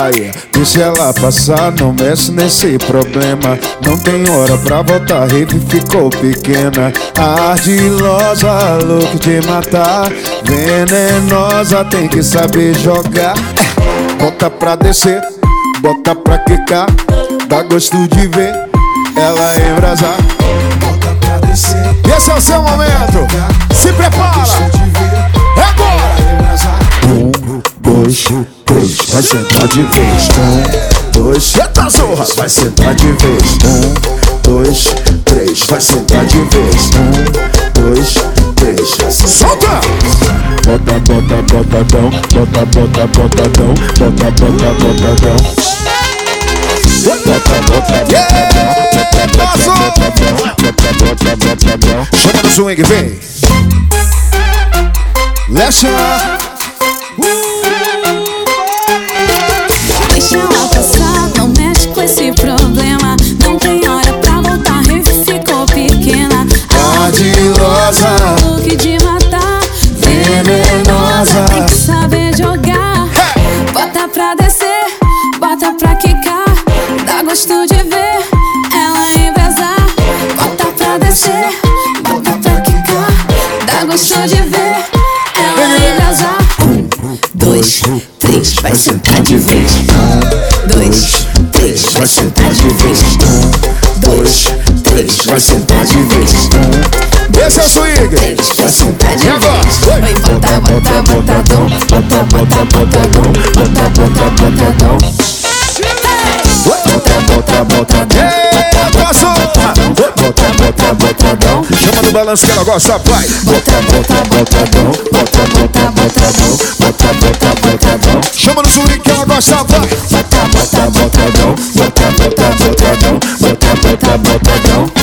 Aí, deixa ela passar, não mexe nesse problema. Não tem hora pra voltar, a rede ficou pequena. Ardilosa, louca de matar, venenosa, tem que saber jogar. Bota pra descer, bota pra quicar, dá gosto de ver ela embrasar. Bota pra descer, e esse é o seu momento, se prepara, é agora! 1, 2, 3, vai sentar de vez. 1, 2, eita zorra, vai sentar de vez. 1, 2, 3, vai sentar de vez. 1, 2, 3, solta! Bota, bota, botadão, bota, bota, botadão, bota, bota, botadão. Bota, bota, botadão. Chama no swing, vem. Deixa ela passar, não mexe com esse problema. Não tem hora pra voltar, a rede ficou pequena. Ardilosa, louca de matar, venenosa, tem que saber jogar. Bota pra descer, bota pra quicar, dá gosto de ver ela embrasar. Bota pra descer, bota pra quicar, dá gosto de ver ela embrasar. 1, 2, 3, vai sentar de vez. 1, 2, 3, vai sentar de vez. 1, 2, 3, vai sentar de vez. 1, esse é o swing. vai sentar de vez. Vai botar, botar, botadão, botar, botar, botadão, botar, botar, botadão. Bota, bota, botadão. Bota, bota, botadão. Chama no balanço que ela gosta, vai. Bota, bota, botadão, bota, bota, botadão, bota, bota, botadão. Chama no swing que ela gosta, vai. Bota, bota, botadão, bota, bota, botadão, bota, bota, botadão.